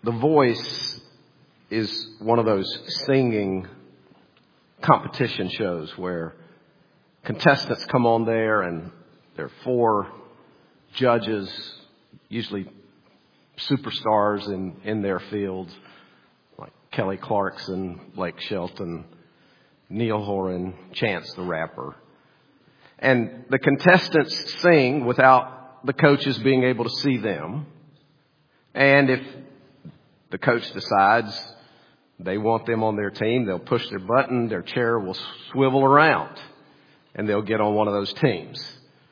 The Voice is one of those singing competition shows where contestants come on there and there are 4 judges, usually superstars in their fields, like Kelly Clarkson, Blake Shelton, Neil Horan, Chance the Rapper. And the contestants sing without the coaches being able to see them. And if the coach decides they want them on their team, they'll push their button, their chair will swivel around, and they'll get on one of those teams.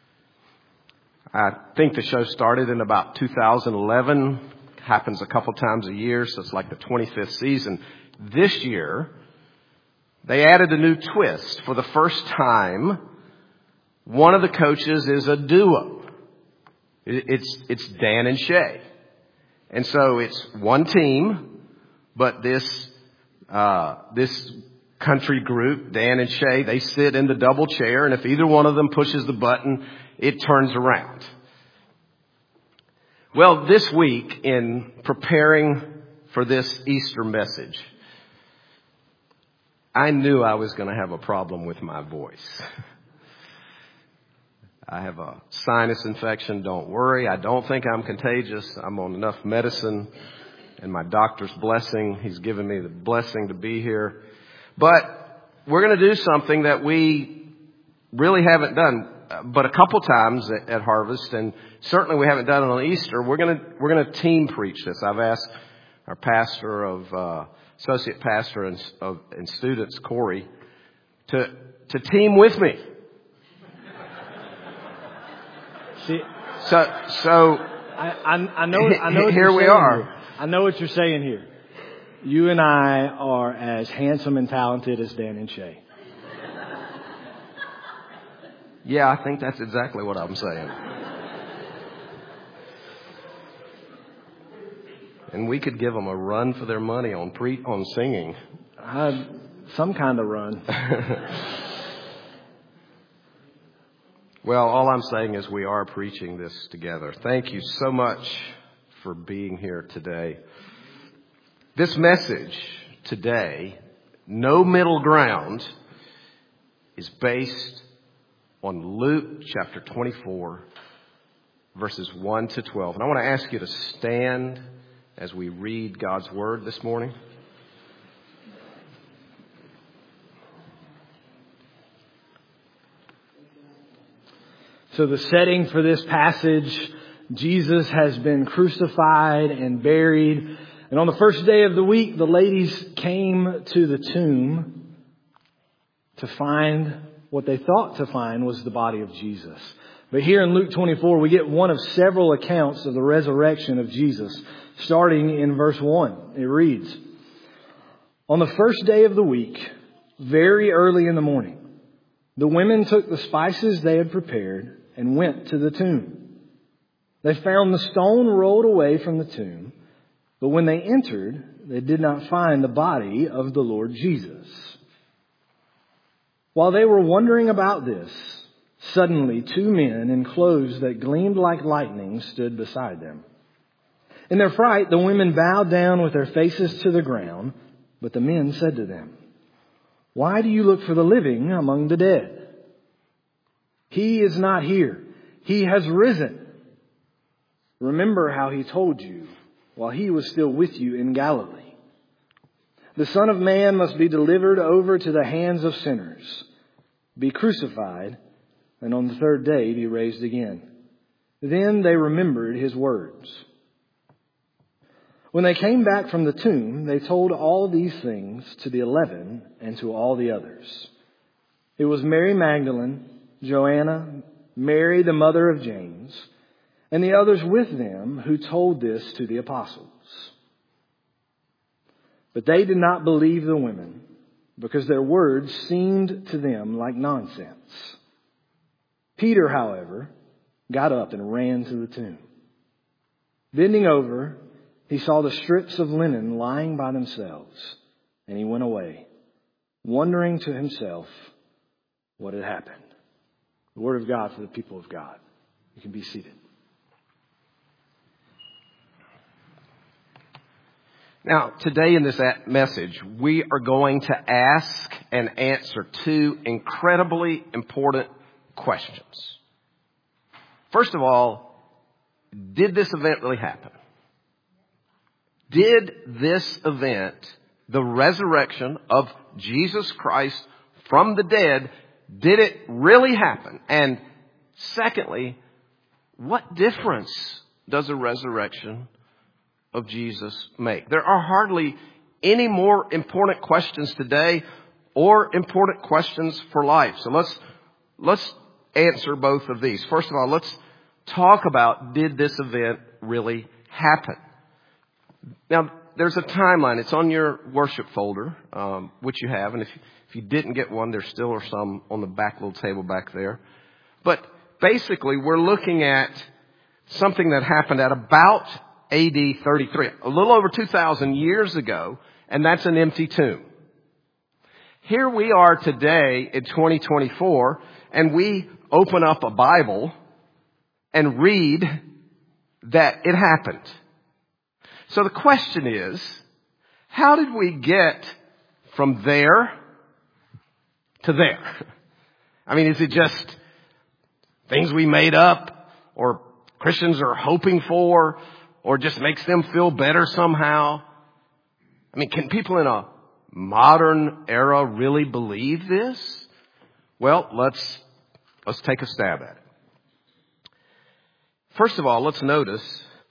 I think the show started in about 2011. Happens a couple times a year, so it's like the 25th season. This year, they added a new twist. For the first time, one of the coaches is a duo. It's Dan and Shay. And so it's one team, but this country group, Dan and Shay, they sit in the double chair, and if either one of them pushes the button, it turns around. Well, this week, in preparing for this Easter message, I knew I was going to have a problem with my voice. I have a sinus infection, don't worry. I don't think I'm contagious. I'm on enough medicine and my doctor's blessing. He's given me the blessing to be here. But we're going to do something that we really haven't done but a couple times at Harvest, and certainly we haven't done it on Easter. We're going to team preach this. I've asked our pastor of associate pastor and students, Corey, to team with me. See, so I know what here we are. Here. I know what you're saying here. You and I are as handsome and talented as Dan and Shay. Yeah, I think that's exactly what I'm saying. And we could give them a run for their money on singing. Some kind of run. Well, all I'm saying is we are preaching this together. Thank you so much for being here today. This message today, No Middle Ground, is based on Luke chapter 24, verses 1 to 12. And I want to ask you to stand as we read God's Word this morning. So the setting for this passage, Jesus has been crucified and buried. And on the first day of the week, the ladies came to the tomb to find what they thought to find was the body of Jesus. But here in Luke 24, we get one of several accounts of the resurrection of Jesus. Starting in verse 1, it reads, "On the first day of the week, very early in the morning, the women took the spices they had prepared and went to the tomb. They found the stone rolled away from the tomb, but when they entered, they did not find the body of the Lord Jesus. While they were wondering about this, suddenly 2 men in clothes that gleamed like lightning stood beside them. In their fright, the women bowed down with their faces to the ground, but the men said to them, 'Why do you look for the living among the dead? He is not here. He has risen. Remember how he told you while he was still with you in Galilee. The Son of Man must be delivered over to the hands of sinners, be crucified, and on the third day be raised again.' Then they remembered his words. When they came back from the tomb, they told all these things to the 11 and to all the others. It was Mary Magdalene, Joanna, Mary the mother of James, and the others with them who told this to the apostles. But they did not believe the women, because their words seemed to them like nonsense. Peter, however, got up and ran to the tomb. Bending over, he saw the strips of linen lying by themselves, and he went away, wondering to himself what had happened." The word of God for the people of God. You can be seated. Now, today in this message, we are going to ask and answer two incredibly important questions. First of all, did this event really happen? Did this event, the resurrection of Jesus Christ from the dead, did it really happen? And secondly, what difference does a resurrection of Jesus make? There are hardly any more important questions today or important questions for life. So let's answer both of these. First of all, let's talk about, did this event really happen? Now, there's a timeline. It's on your worship folder, which you have. And if you didn't get one, there still are some on the back little table back there. But basically, we're looking at something that happened at about AD 33, a little over 2,000 years ago, and that's an empty tomb. Here we are today in 2024, and we open up a Bible and read that it happened. So the question is, how did we get from there to there? I mean, is it just things we made up or Christians are hoping for or just makes them feel better somehow? I mean, can people in a modern era really believe this? Well, let's take a stab at it. First of all, let's notice,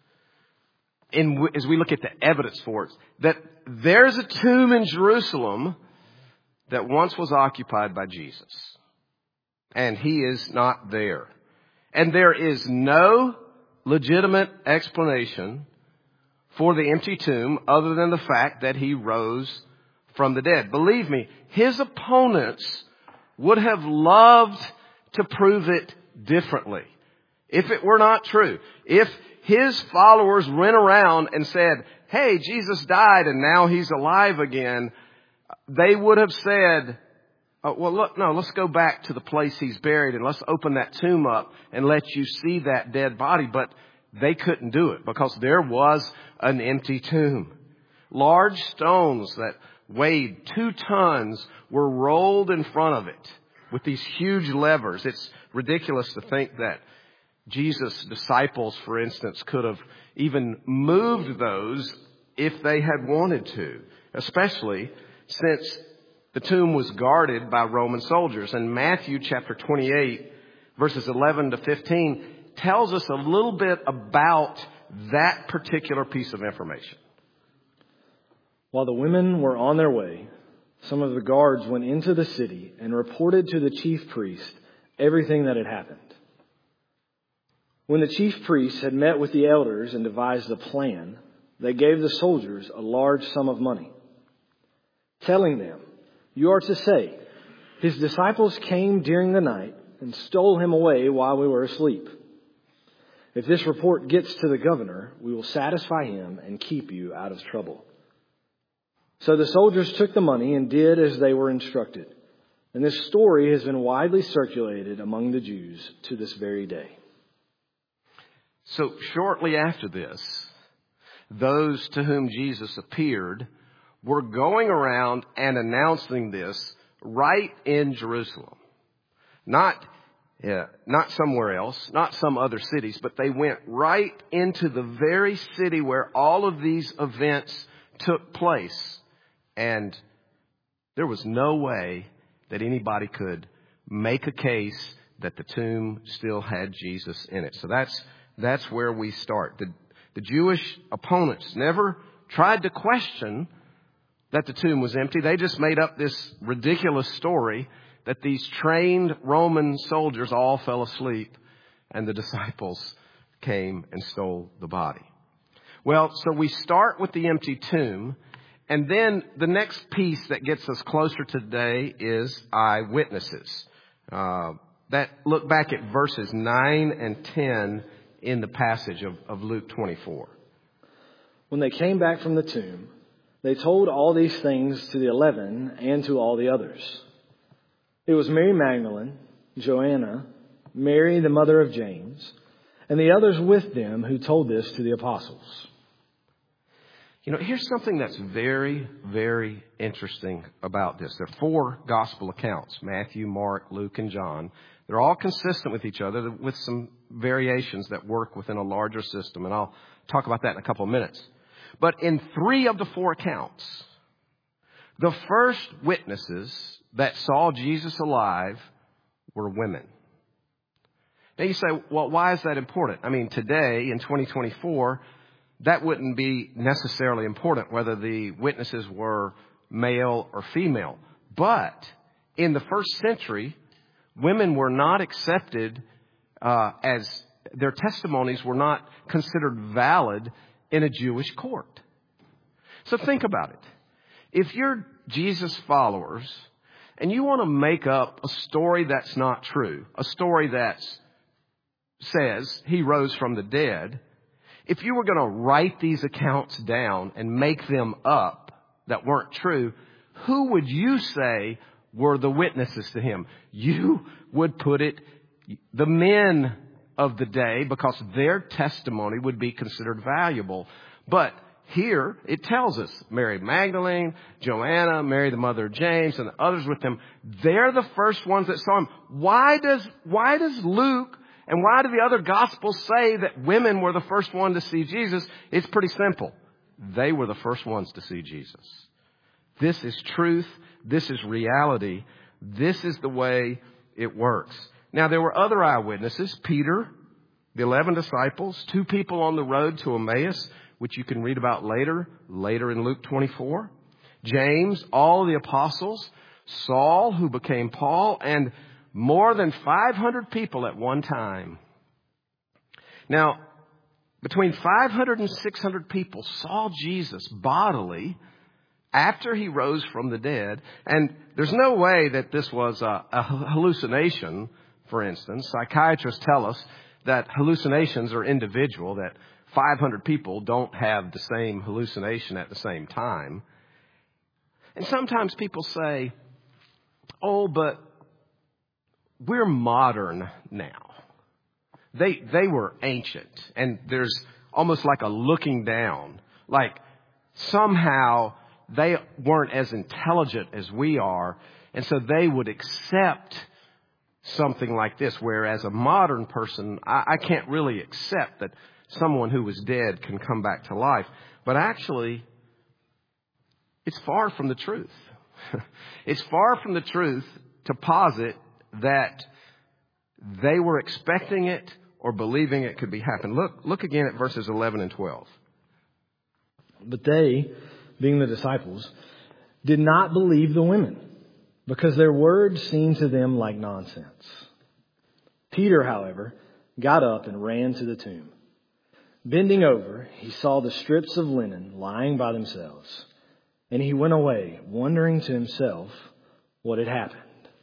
as we look at the evidence for it, that there's a tomb in Jerusalem that once was occupied by Jesus. And he is not there. And there is no legitimate explanation for the empty tomb other than the fact that he rose from the dead. Believe me, his opponents would have loved to prove it differently if it were not true. If his followers went around and said, hey, Jesus died and now he's alive again, they would have said, let's go back to the place he's buried and let's open that tomb up and let you see that dead body. But they couldn't do it because there was an empty tomb. Large stones that weighed 2 tons were rolled in front of it with these huge levers. It's ridiculous to think that Jesus' disciples, for instance, could have even moved those if they had wanted to, especially since the tomb was guarded by Roman soldiers. And Matthew chapter 28, verses 11 to 15, tells us a little bit about that particular piece of information. While the women were on their way, some of the guards went into the city and reported to the chief priest everything that had happened. When the chief priests had met with the elders and devised a plan, they gave the soldiers a large sum of money, telling them, you are to say, his disciples came during the night and stole him away while we were asleep. If this report gets to the governor, we will satisfy him and keep you out of trouble. So the soldiers took the money and did as they were instructed. And this story has been widely circulated among the Jews to this very day. So shortly after this, those to whom Jesus appeared were going around and announcing this right in Jerusalem. Not somewhere else, not some other cities, but they went right into the very city where all of these events took place. And there was no way that anybody could make a case that the tomb still had Jesus in it. So that's where we start. The Jewish opponents never tried to question that the tomb was empty. They just made up this ridiculous story that these trained Roman soldiers all fell asleep and the disciples came and stole the body. Well, so we start with the empty tomb, and then the next piece that gets us closer today is eyewitnesses. That look back at verses 9 and 10 in the passage of Luke 24. When they came back from the tomb, they told all these things to the 11 and to all the others. It was Mary Magdalene, Joanna, Mary the mother of James, and the others with them who told this to the apostles. Here's something that's very, very interesting about this. There are 4 gospel accounts, Matthew, Mark, Luke, and John. They're all consistent with each other with some variations that work within a larger system. And I'll talk about that in a couple of minutes. But in 3 of the 4 accounts, the first witnesses that saw Jesus alive were women. Now you say, well, why is that important? I mean, today in 2024, that wouldn't be necessarily important whether the witnesses were male or female. But in the first century, women were not accepted as their testimonies were not considered valid in a Jewish court. So think about it. If you're Jesus followers and you want to make up a story that's not true, a story that says he rose from the dead, if you were going to write these accounts down and make them up that weren't true, who would you say were the witnesses to him? You would put it the men of the day, because their testimony would be considered valuable. But here it tells us Mary Magdalene, Joanna, Mary the mother of James, and the others with them, they're the first ones that saw him. Why does Luke and why do the other Gospels say that women were the first one to see Jesus? It's pretty simple. They were the first ones to see Jesus. This is truth. This is reality. This is the way it works. Now, there were other eyewitnesses. Peter, the 11 disciples, 2 people on the road to Emmaus, which you can read about later in Luke 24. James, all the apostles, Saul, who became Paul, and more than 500 people at one time. Now, between 500 and 600 people saw Jesus bodily after he rose from the dead. And there's no way that this was a hallucination, for instance. Psychiatrists tell us that hallucinations are individual, that 500 people don't have the same hallucination at the same time. And sometimes people say, oh, but we're modern now. They were ancient, and there's almost like a looking down, like somehow they weren't as intelligent as we are, and so they would accept something like this, whereas a modern person, I can't really accept that someone who was dead can come back to life. But actually, it's far from the truth. It's far from the truth to posit that they were expecting it or believing it could be happen. Look again at verses 11 and 12. But they, being the disciples, did not believe the women, because their words seemed to them like nonsense. Peter, however, got up and ran to the tomb. Bending over, he saw the strips of linen lying by themselves, and he went away, wondering to himself what had happened.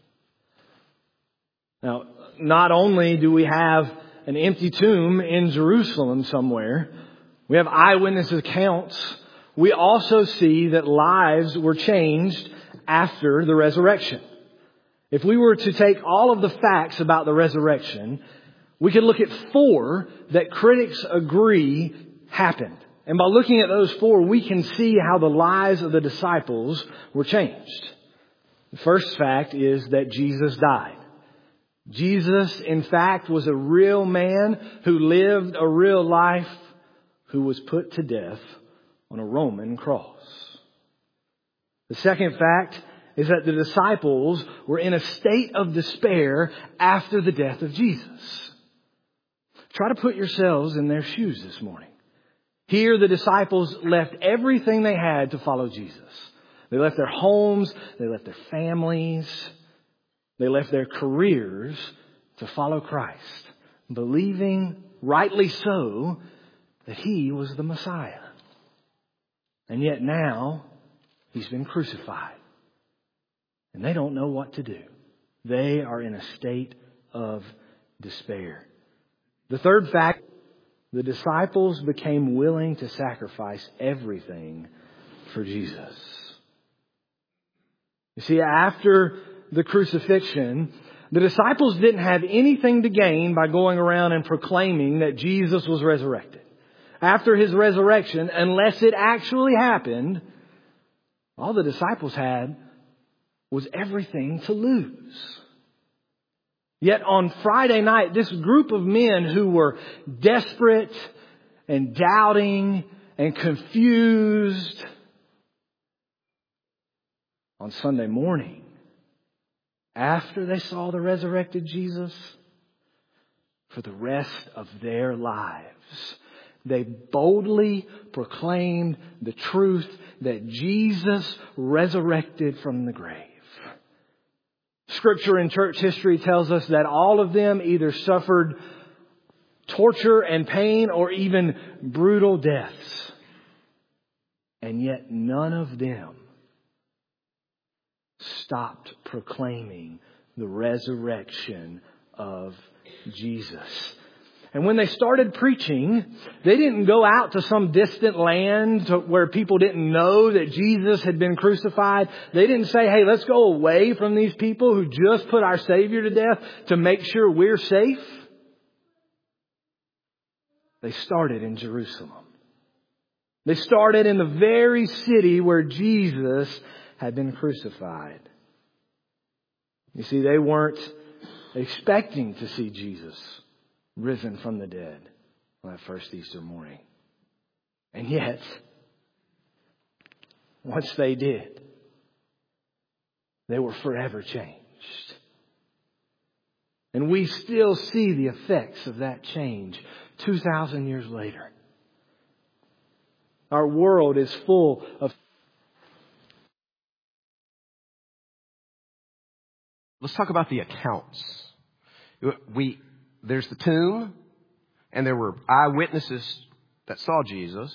Now, not only do we have an empty tomb in Jerusalem somewhere, we have eyewitness accounts. We also see that lives were changed after the resurrection. If we were to take all of the facts about the resurrection, we could look at 4 that critics agree happened. And by looking at those 4, we can see how the lives of the disciples were changed. The first fact is that Jesus died. Jesus, in fact, was a real man who lived a real life, who was put to death on a Roman cross. The second fact is that the disciples were in a state of despair after the death of Jesus. Try to put yourselves in their shoes this morning. Here, the disciples left everything they had to follow Jesus. They left their homes, they left their families, they left their careers to follow Christ, believing, rightly so, that He was the Messiah. And yet now, He's been crucified. And they don't know what to do. They are in a state of despair. The third fact, the disciples became willing to sacrifice everything for Jesus. You see, after the crucifixion, the disciples didn't have anything to gain by going around and proclaiming that Jesus was resurrected. after His resurrection, unless it actually happened, all the disciples had was everything to lose. Yet on Friday night, this group of men who were desperate and doubting and confused, on Sunday morning, after they saw the resurrected Jesus, for the rest of their lives, they boldly proclaimed the truth that Jesus resurrected from the grave. Scripture and church history tells us that all of them either suffered torture and pain or even brutal deaths. And yet none of them stopped proclaiming the resurrection of Jesus. And when they started preaching, they didn't go out to some distant land where people didn't know that Jesus had been crucified. They didn't say, hey, let's go away from these people who just put our Savior to death to make sure we're safe. They started in Jerusalem. They started in the very city where Jesus had been crucified. You see, they weren't expecting to see Jesus risen from the dead on that first Easter morning. And yet, once they did, they were forever changed. And we still see the effects of that change 2,000 years later. Our world is full of... Let's talk about the accounts. There's the tomb, and there were eyewitnesses that saw Jesus.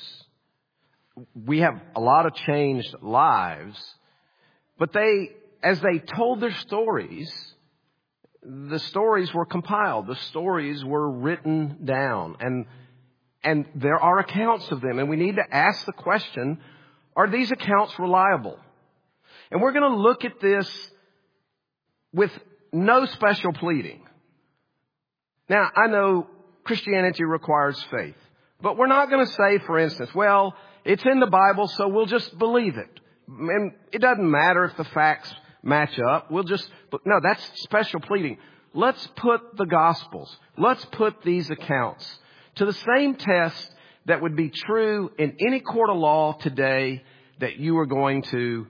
We have a lot of changed lives, but as they told their stories, the stories were compiled. The stories were written down, and there are accounts of them, and we need to ask the question, are these accounts reliable? And we're going to look at this with no special pleading. Now, I know Christianity requires faith, but we're not going to say, for instance, well, it's in the Bible, so we'll just believe it. And it doesn't matter if the facts match up. No, that's special pleading. Let's put the Gospels, let's put these accounts to the same test that would be true in any court of law today that you were going to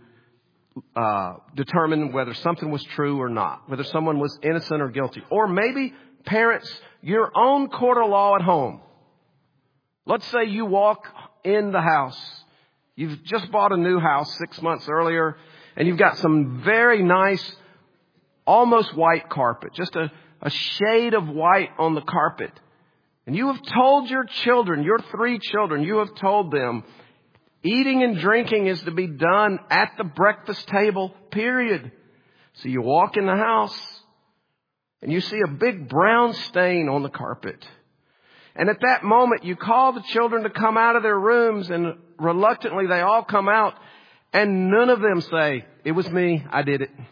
determine whether something was true or not, whether someone was innocent or guilty. Or maybe, parents, your own court of law at home. Let's say you walk in the house. You've just bought a new house 6 months earlier, and you've got some very nice, almost white carpet, just a shade of white on the carpet. And you have told your children, your 3 children, you have told them, eating and drinking is to be done at the breakfast table, period. So you walk in the house and you see a big brown stain on the carpet. And at that moment, you call the children to come out of their rooms, and reluctantly they all come out, and none of them say, it was me, I did it.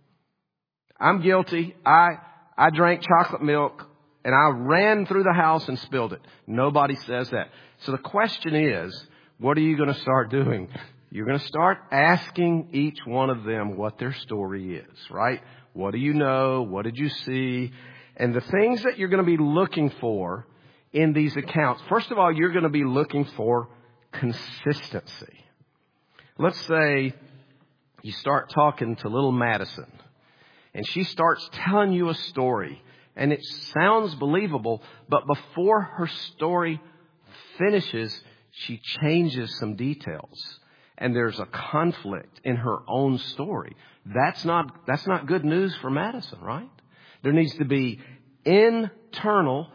I'm guilty. I drank chocolate milk and I ran through the house and spilled it. Nobody says that. So the question is, what are you going to start doing? You're going to start asking each one of them what their story is, right? What do you know? What did you see? And the things that you're going to be looking for in these accounts, first of all, you're going to be looking for consistency. Let's say you start talking to little Madison, and she starts telling you a story, and it sounds believable, but before her story finishes, she changes some details, and there's a conflict in her own story. That's not good news for Madison, right? There needs to be internal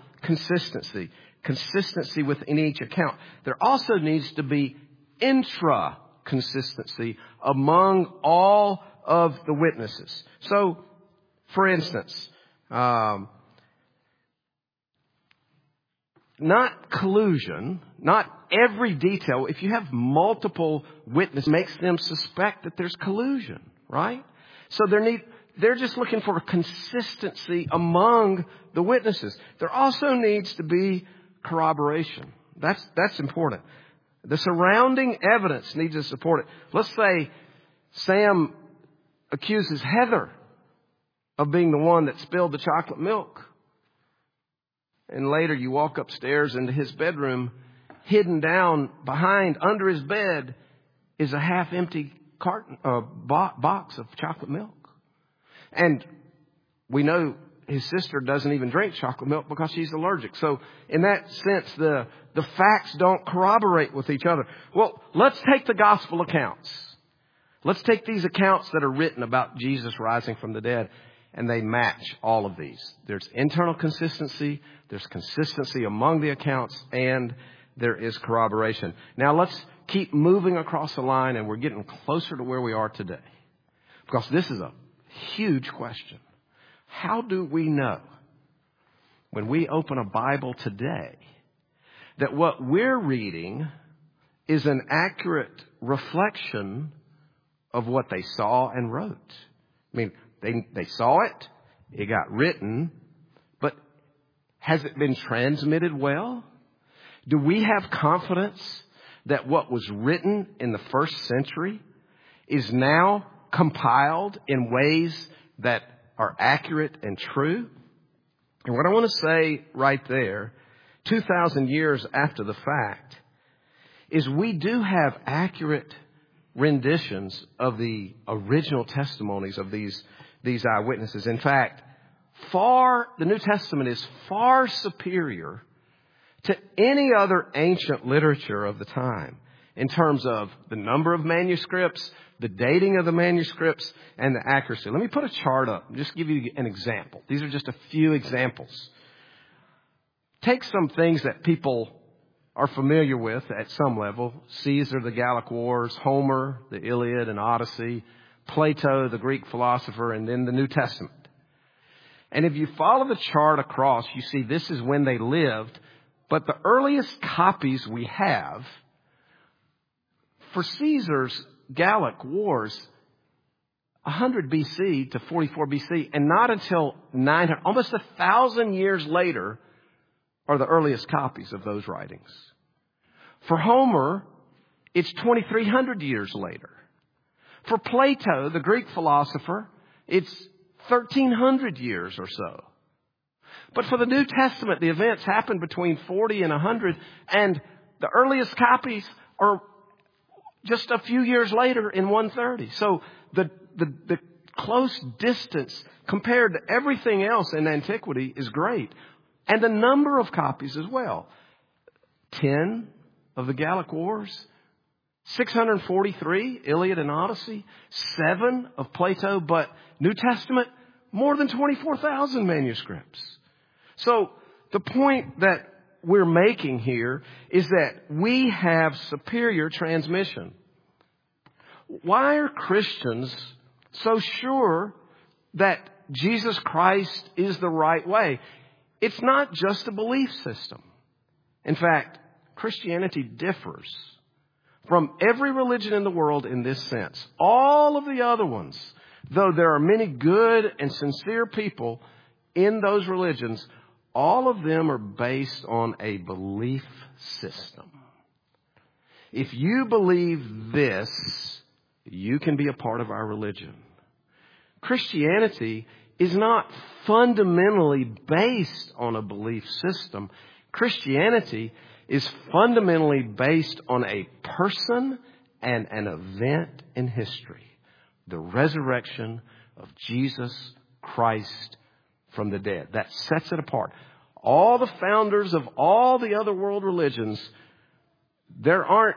consistency within each account. There also needs to be intra-consistency among all of the witnesses. So, for instance, not collusion, not every detail. If you have multiple witnesses, it makes them suspect that there's collusion, right? So they're just looking for a consistency among the witnesses. There also needs to be corroboration. That's important. The surrounding evidence needs to support it. Let's say Sam accuses Heather of being the one that spilled the chocolate milk. And later you walk upstairs into his bedroom, hidden down behind, under his bed, is a half-empty box of chocolate milk. And we know his sister doesn't even drink chocolate milk because she's allergic. So in that sense, the facts don't corroborate with each other. Well, let's take the gospel accounts. Let's take these accounts that are written about Jesus rising from the dead, and they match all of these. There's internal consistency, there's consistency among the accounts, and there is corroboration. Now let's keep moving across the line, and we're getting closer to where we are today. Because this is a huge question. How do we know, when we open a Bible today, that what we're reading is an accurate reflection of what they saw and wrote? I mean, they saw it, it got written, but has it been transmitted well? Do we have confidence that what was written in the first century is now compiled in ways that are accurate and true? And what I want to say right there, 2,000 years after the fact, is we do have accurate renditions of the original testimonies of these eyewitnesses. In fact, the New Testament is far superior to any other ancient literature of the time in terms of the number of manuscripts, the dating of the manuscripts, and the accuracy. Let me put a chart up and just give you an example. These are just a few examples. Take some things that people are familiar with at some level. Caesar, the Gallic Wars, Homer, the Iliad and Odyssey, Plato, the Greek philosopher, and then the New Testament. And if you follow the chart across, you see this is when they lived. But the earliest copies we have for Caesar's Gallic Wars, 100 BC to 44 BC, and not until 900, almost 1,000 years later, are the earliest copies of those writings. For Homer, it's 2,300 years later. For Plato, the Greek philosopher, it's 1,300 years or so. But for the New Testament, the events happened between 40 and 100, and the earliest copies are just a few years later in 130. So the close distance compared to everything else in antiquity is great. And the number of copies as well. 10 of the Gallic Wars, 643 Iliad and Odyssey, 7 of Plato, but New Testament, more than 24,000 manuscripts. So the point that we're making here is that we have superior transmission. Why are Christians so sure that Jesus Christ is the right way? It's not just a belief system. In fact, Christianity differs from every religion in the world in this sense. All of the other ones, though there are many good and sincere people in those religions, all of them are based on a belief system. If you believe this, you can be a part of our religion. Christianity is not fundamentally based on a belief system. Christianity is fundamentally based on a person and an event in history. The resurrection of Jesus Christ from the dead. That sets it apart. All the founders of all the other world religions, there's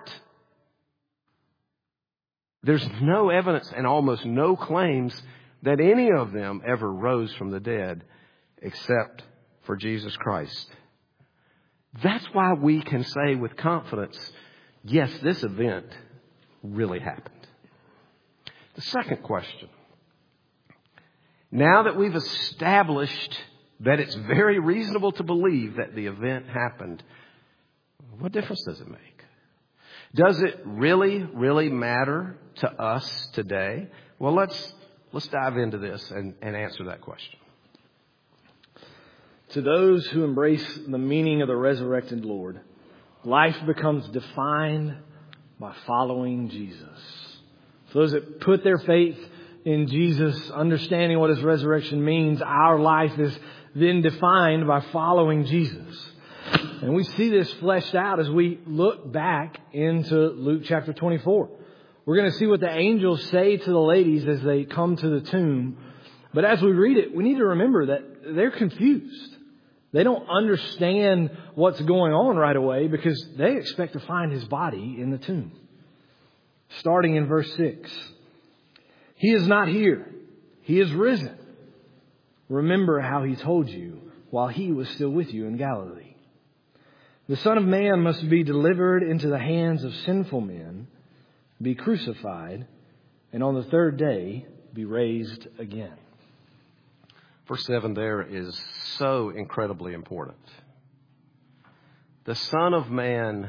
no evidence and almost no claims that any of them ever rose from the dead except for Jesus Christ. That's why we can say with confidence, yes, this event really happened. The second question. Now that we've established that it's very reasonable to believe that the event happened, what difference does it make? Does it really, really matter to us today? Well, let's dive into this and answer that question. To those who embrace the meaning of the resurrected Lord, Life becomes defined by following Jesus. For those that put their faith in Jesus, understanding what His resurrection means, our life is then defined by following Jesus. And we see this fleshed out as we look back into Luke chapter 24. We're going to see what the angels say to the ladies as they come to the tomb. But as we read it, we need to remember that they're confused. They don't understand what's going on right away because they expect to find His body in the tomb. Starting in verse 6. He is not here. He is risen. Remember how He told you while He was still with you in Galilee. The Son of Man must be delivered into the hands of sinful men, be crucified, and on the third day be raised again. Verse 7 there is so incredibly important. The Son of Man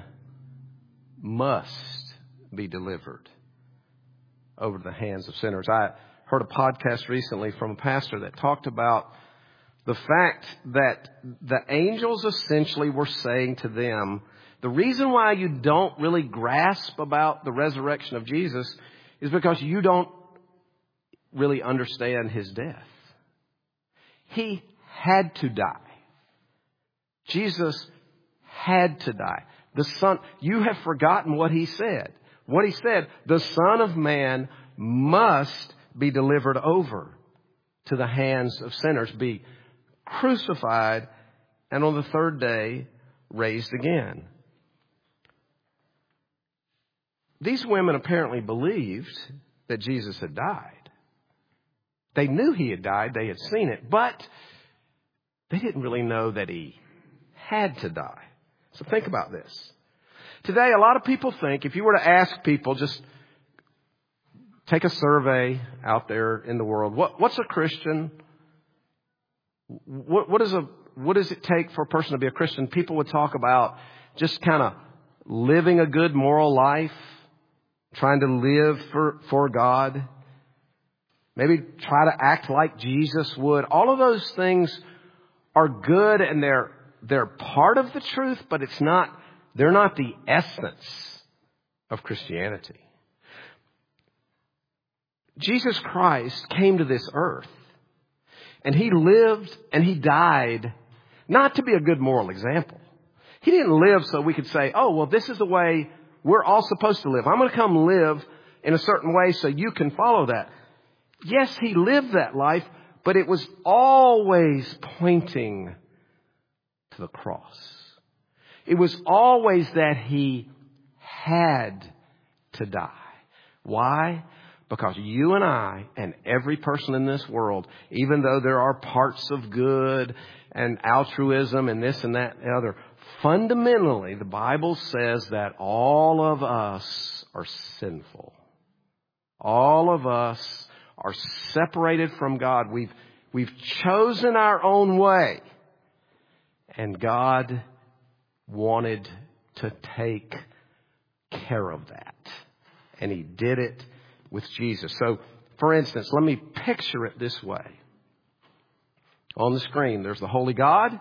must be delivered over the hands of sinners. I heard a podcast recently from a pastor that talked about the fact that the angels essentially were saying to them, the reason why you don't really grasp about the resurrection of Jesus is because you don't really understand His death. He had to die. Jesus had to die. The Son, you have forgotten what He said. What He said, the Son of Man must be delivered over to the hands of sinners, be crucified, and on the third day raised again. These women apparently believed that Jesus had died. They knew He had died. They had seen it. But they didn't really know that He had to die. So think about this. Today, a lot of people think if you were to ask people, just take a survey out there in the world. What's a Christian? What does it take for a person to be a Christian? People would talk about just kind of living a good moral life, trying to live for God. Maybe try to act like Jesus would. All of those things are good and they're part of the truth, but they're not the essence of Christianity. Jesus Christ came to this earth and He lived and He died not to be a good moral example. He didn't live so we could say, oh, well, this is the way we're all supposed to live. I'm going to come live in a certain way so you can follow that. Yes, He lived that life, but it was always pointing to the cross. It was always that He had to die. Why? Because you and I and every person in this world, even though there are parts of good and altruism and this and that and other, fundamentally the Bible says that all of us are sinful. All of us are separated from God. We've chosen our own way. And God wanted to take care of that. And He did it with Jesus. So, for instance, let me picture it this way. On the screen, there's the holy God,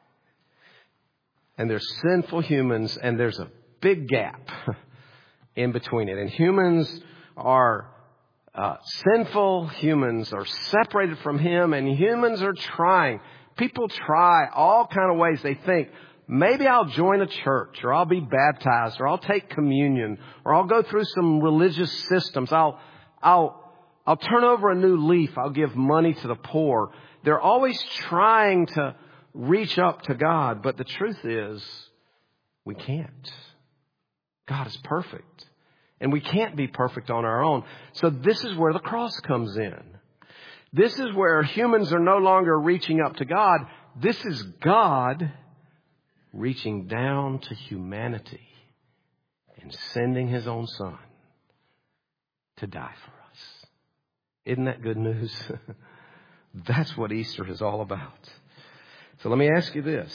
and there's sinful humans, and there's a big gap in between it. And humans are sinful, humans are separated from Him, and humans are trying. People try all kind of ways. They think, maybe I'll join a church, or I'll be baptized, or I'll take communion, or I'll go through some religious systems. I'll turn over a new leaf. I'll give money to the poor. They're always trying to reach up to God, but the truth is, we can't. God is perfect, and we can't be perfect on our own. So this is where the cross comes in. This is where humans are no longer reaching up to God. This is God reaching down to humanity and sending His own Son to die for us. Isn't that good news? That's what Easter is all about. So let me ask you this.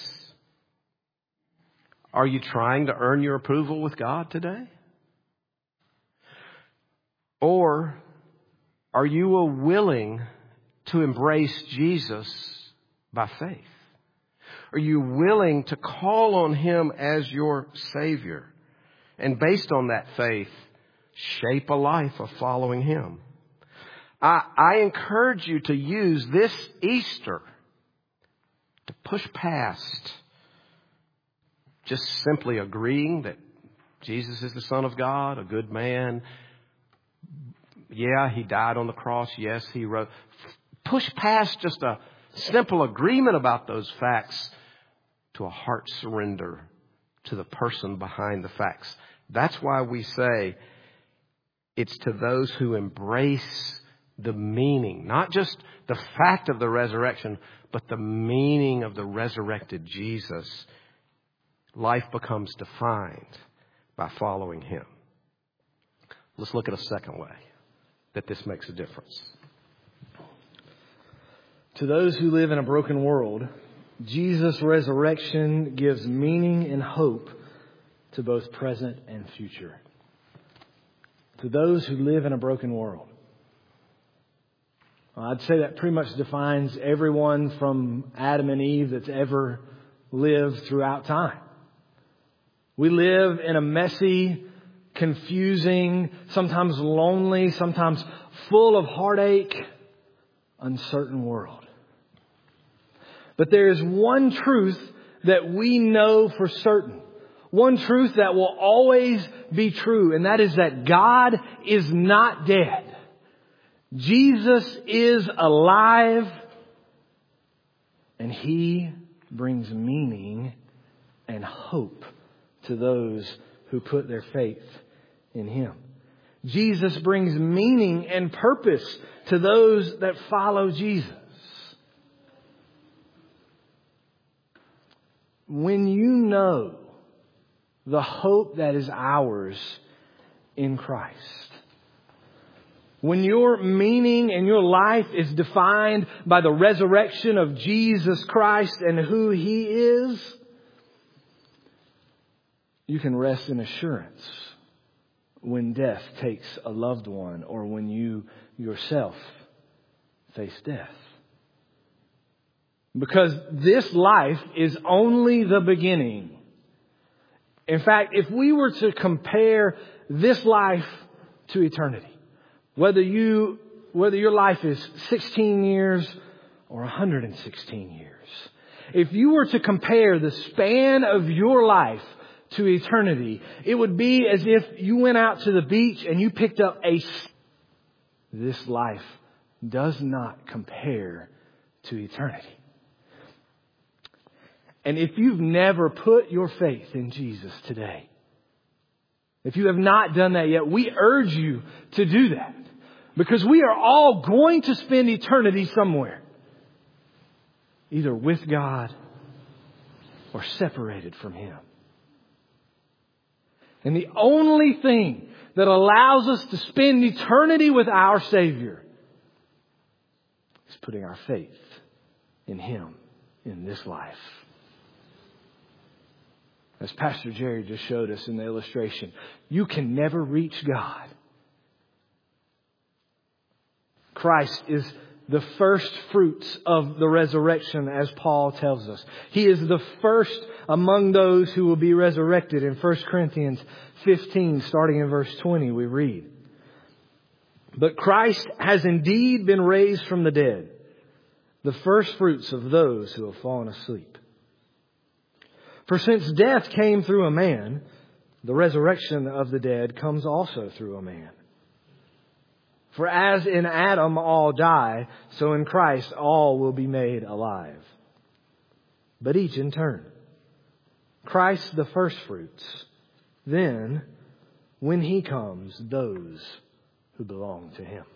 Are you trying to earn your approval with God today? Or are you willing to embrace Jesus by faith? Are you willing to call on Him as your Savior? And based on that faith, shape a life of following Him. I encourage you to use this Easter to push past just simply agreeing that Jesus is the Son of God, a good man. Yeah, He died on the cross. Yes, He rose. Push past just a simple agreement about those facts to a heart surrender to the person behind the facts. That's why we say it's to those who embrace the meaning, not just the fact of the resurrection, but the meaning of the resurrected Jesus. Life becomes defined by following Him. Let's look at a second way that this makes a difference. To those who live in a broken world, Jesus' resurrection gives meaning and hope to both present and future. To those who live in a broken world. I'd say that pretty much defines everyone from Adam and Eve that's ever lived throughout time. We live in a messy, confusing, sometimes lonely, sometimes full of heartache, uncertain world. But there is one truth that we know for certain. One truth that will always be true, and that is that God is not dead. Jesus is alive, and He brings meaning and hope to those who put their faith in Him. Jesus brings meaning and purpose to those that follow Jesus. When you know the hope that is ours in Christ, when your meaning and your life is defined by the resurrection of Jesus Christ and who He is, you can rest in assurance when death takes a loved one or when you yourself face death. Because this life is only the beginning. In fact, if we were to compare this life to eternity, whether your life is 16 years or 116 years, if you were to compare the span of your life to eternity, it would be as if you went out to the beach and you picked up This life does not compare to eternity. And if you've never put your faith in Jesus today, if you have not done that yet, we urge you to do that. Because we are all going to spend eternity somewhere. Either with God or separated from Him. And the only thing that allows us to spend eternity with our Savior is putting our faith in Him in this life. As Pastor Jerry just showed us in the illustration, you can never reach God. Christ is the first fruits of the resurrection, as Paul tells us. He is the first among those who will be resurrected. In 1 Corinthians 15, starting in verse 20, we read, "But Christ has indeed been raised from the dead, the first fruits of those who have fallen asleep. For since death came through a man, the resurrection of the dead comes also through a man. For as in Adam all die, so in Christ all will be made alive. But each in turn. Christ the firstfruits. Then, when He comes, those who belong to Him."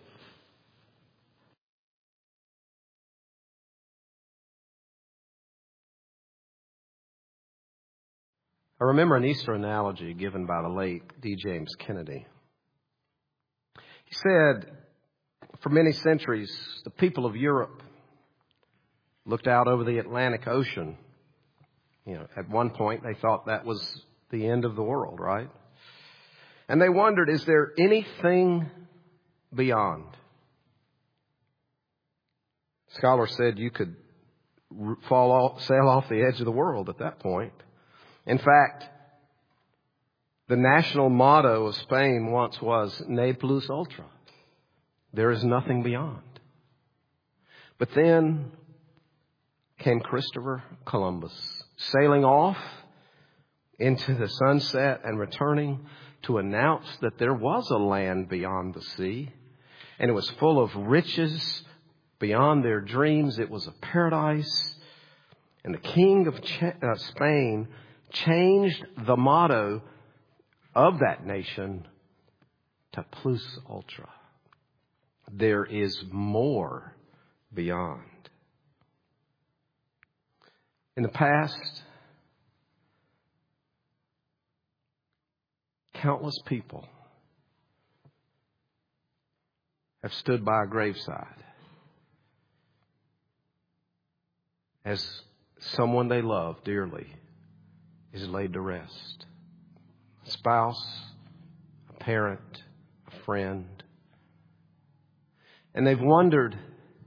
I remember an Easter analogy given by the late D. James Kennedy. He said, for many centuries, the people of Europe looked out over the Atlantic Ocean. At one point, they thought that was the end of the world, right? And they wondered, is there anything beyond? Scholars said you could sail off the edge of the world at that point. In fact, the national motto of Spain once was "Ne plus ultra." There is nothing beyond. But then came Christopher Columbus, sailing off into the sunset and returning to announce that there was a land beyond the sea, and it was full of riches beyond their dreams. It was a paradise. And the king of Spain changed the motto of that nation to plus ultra. There is more beyond. In the past, countless people have stood by a graveside as someone they love dearly is laid to rest. A spouse, a parent, a friend. And they've wondered,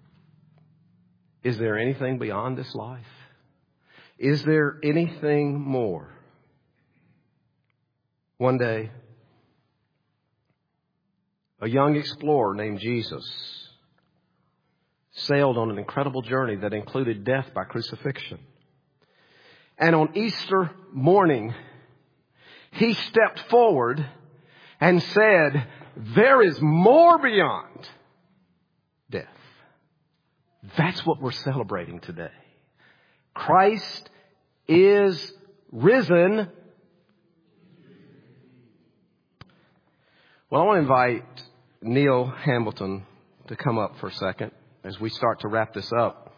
is there anything beyond this life? Is there anything more? One day, a young explorer named Jesus sailed on an incredible journey that included death by crucifixion. And on Easter morning, he stepped forward and said, there is more beyond death. That's what we're celebrating today. Christ is risen. Well, I want to invite Neil Hamilton to come up for a second as we start to wrap this up.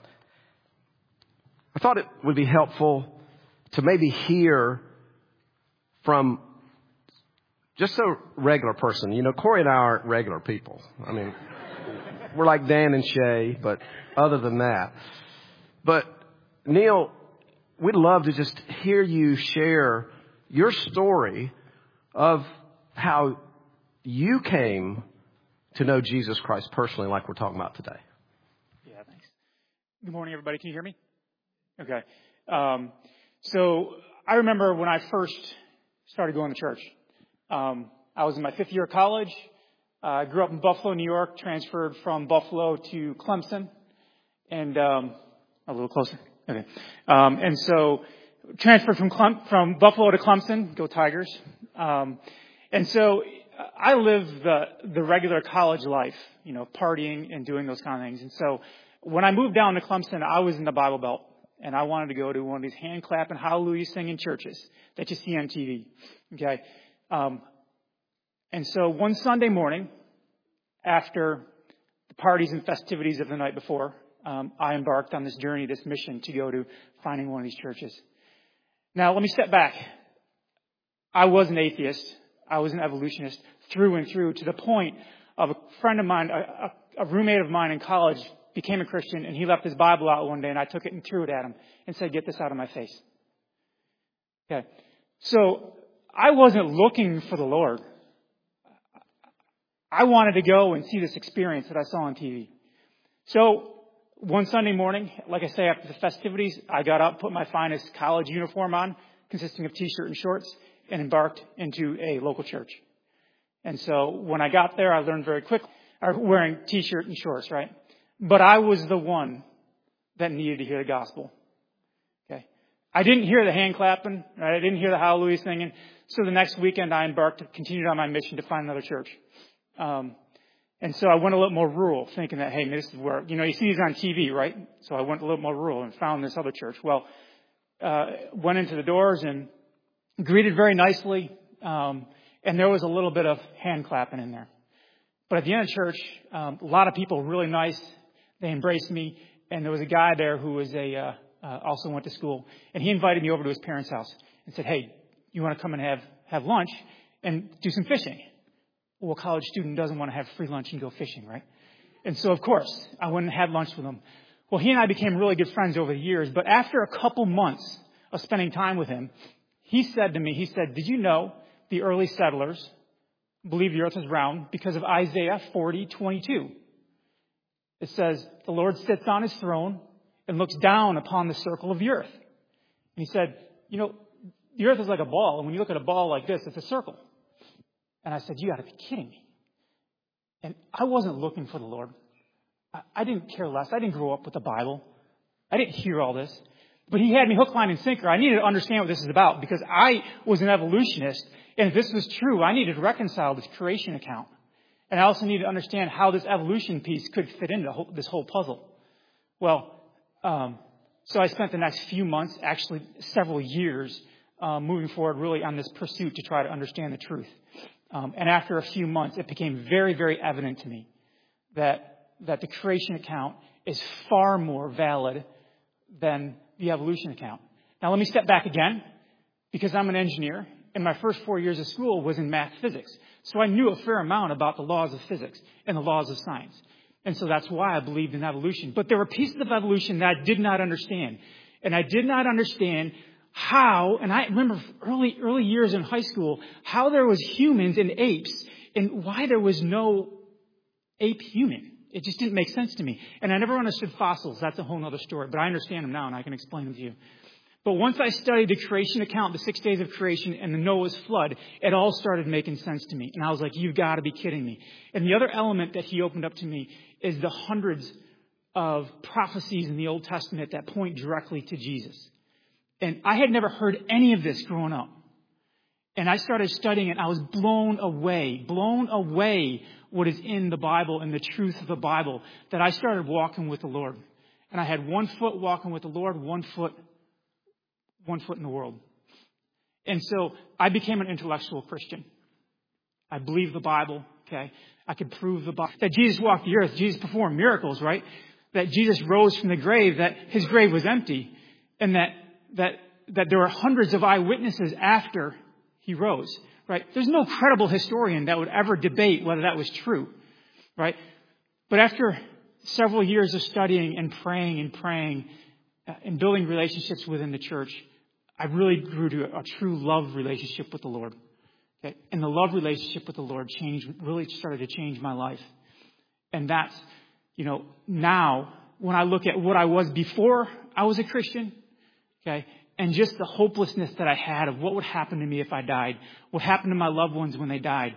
I thought it would be helpful to maybe hear from just a regular person. You know, Corey and I aren't regular people. I mean, we're like Dan and Shay, but other than that. But Neil, we'd love to just hear you share your story of how you came to know Jesus Christ personally, like we're talking about today. Yeah, thanks. Good morning, everybody. Can you hear me? Okay. So I remember when I first started going to church. I was in my 5th year of college. I grew up in Buffalo, New York, transferred from Buffalo to Clemson, and a little closer. Okay. And so transferred from Buffalo to Clemson. Go Tigers. And so I lived the regular college life, you know, partying and doing those kind of things. And so when I moved down to Clemson, I was in the Bible Belt, and I wanted to go to one of these hand clapping, hallelujah singing churches that you see on TV. Okay. And so one Sunday morning, after the parties and festivities of the night before, I embarked on this journey, this mission to go to finding one of these churches. Now, let me step back. I was an atheist. I was an evolutionist through and through, to the point of a friend of mine, a roommate of mine in college, became a Christian, and he left his Bible out one day, and I took it and threw it at him and said, "Get this out of my face." Okay. So I wasn't looking for the Lord. I wanted to go and see this experience that I saw on TV. So one Sunday morning, like I say, after the festivities, I got up, put my finest college uniform on, consisting of t-shirt and shorts, and embarked into a local church. And so when I got there, I learned very quickly, wearing t-shirt and shorts, right? But I was the one that needed to hear the gospel. Okay. I didn't hear the hand clapping, right? I didn't hear the hallelujah singing. So the next weekend I continued on my mission to find another church. And so I went a little more rural, thinking that, hey, this is where, you know, you see these on TV, right? So I went a little more rural and found this other church. Well, went into the doors and greeted very nicely. And there was a little bit of hand clapping in there. But at the end of church, a lot of people really nice. They embraced me. And there was a guy there who was also went to school. And he invited me over to his parents' house and said, "Hey, you want to come and have lunch and do some fishing?" Well, a college student doesn't want to have free lunch and go fishing, right? And so, of course, I went and had lunch with him. Well, he and I became really good friends over the years. But after a couple months of spending time with him, he said to me, "Did you know the early settlers believed the earth was round because of Isaiah 40:22? It says, the Lord sits on his throne and looks down upon the circle of the earth. And he said, the earth is like a ball. And when you look at a ball like this, it's a circle. And I said, you got to be kidding me. And I wasn't looking for the Lord. I didn't care less. I didn't grow up with the Bible. I didn't hear all this. But he had me hook, line, and sinker. I needed to understand what this is about because I was an evolutionist. And if this was true, I needed to reconcile this creation account. And I also needed to understand how this evolution piece could fit into this whole puzzle. Well, so I spent the next few months, actually several years, moving forward really on this pursuit to try to understand the truth. And after a few months, it became very, very evident to me that the creation account is far more valid than the evolution account. Now, let me step back again, because I'm an engineer, and my first 4 years of school was in math physics. So I knew a fair amount about the laws of physics and the laws of science. And so that's why I believed in evolution. But there were pieces of evolution that I did not understand. And I did not understand how, and I remember early years in high school, how there was humans and apes and why there was no ape human. It just didn't make sense to me. And I never understood fossils. That's a whole other story. But I understand them now and I can explain them to you. But once I studied the creation account, the 6 days of creation and the Noah's flood, it all started making sense to me. And I was like, you've got to be kidding me. And the other element that he opened up to me is the hundreds of prophecies in the Old Testament that point directly to Jesus. And I had never heard any of this growing up. And I started studying it. I was blown away what is in the Bible and the truth of the Bible, that I started walking with the Lord. And I had 1 foot walking with the Lord, 1 foot in the world. And so I became an intellectual Christian. I believe the Bible, okay? I could prove the Bible. That Jesus walked the earth. Jesus performed miracles, right? That Jesus rose from the grave, that his grave was empty. And that there were hundreds of eyewitnesses after he rose, right? There's no credible historian that would ever debate whether that was true, right? But after several years of studying and praying and building relationships within the church, I really grew to a true love relationship with the Lord. Okay? And the love relationship with the Lord really started to change my life. And that's, now when I look at what I was before I was a Christian, okay, and just the hopelessness that I had of what would happen to me if I died, what happened to my loved ones when they died,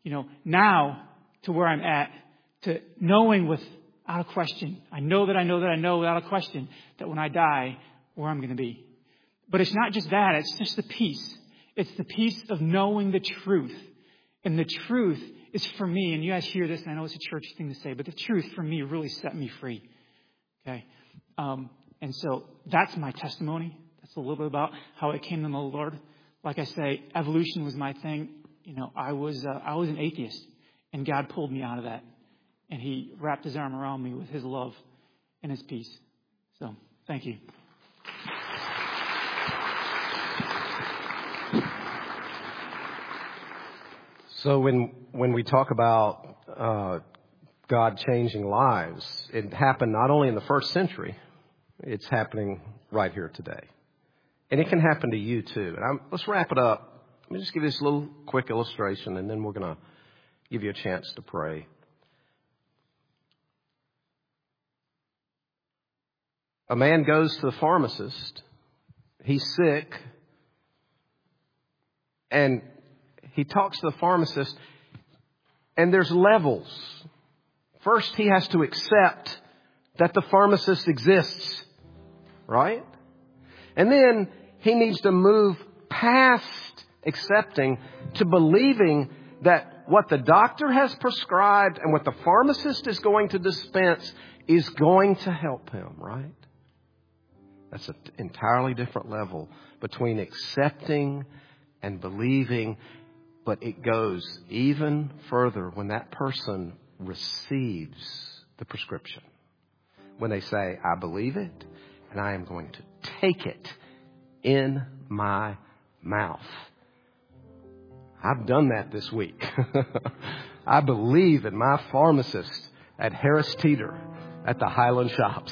now to where I'm at, to knowing without a question, I know without a question that when I die, where I'm going to be. But it's not just that, it's just the peace. It's the peace of knowing the truth. And the truth is for me, and you guys hear this, and I know it's a church thing to say, but the truth for me really set me free. Okay? And so that's my testimony. That's a little bit about how I came to know the Lord. Like I say, evolution was my thing. I was an atheist, and God pulled me out of that. And he wrapped his arm around me with his love and his peace. So, thank you. So when we talk about God changing lives, it happened not only in the first century, it's happening right here today. And it can happen to you too. And let's wrap it up. Let me just give you this little quick illustration, and then we're going to give you a chance to pray. A man goes to the pharmacist. He's sick. And he talks to the pharmacist. And there's levels. First, he has to accept that the pharmacist exists. Right? And then he needs to move past accepting to believing that what the doctor has prescribed and what the pharmacist is going to dispense is going to help him. Right? That's an entirely different level between accepting and believing. But it goes even further when that person receives the prescription. When they say, I believe it and I am going to take it in my mouth. I've done that this week. I believe in my pharmacist at Harris Teeter at the Highland Shops.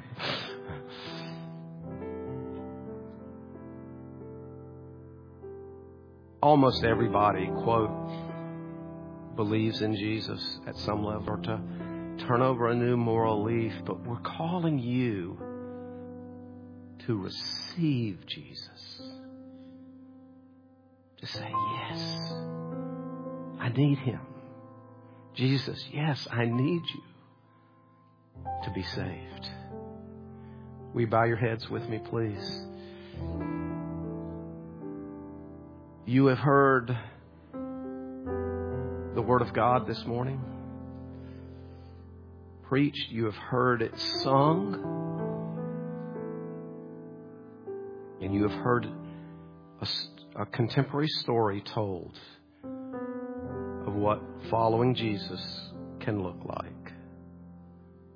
Almost everybody, quote, believes in Jesus at some level or to turn over a new moral leaf. But we're calling you to receive Jesus. To say, yes, I need Him. Jesus, yes, I need you to be saved. Will you bow your heads with me, please? You have heard the Word of God this morning. Preached. You have heard it sung. And you have heard a contemporary story told of what following Jesus can look like.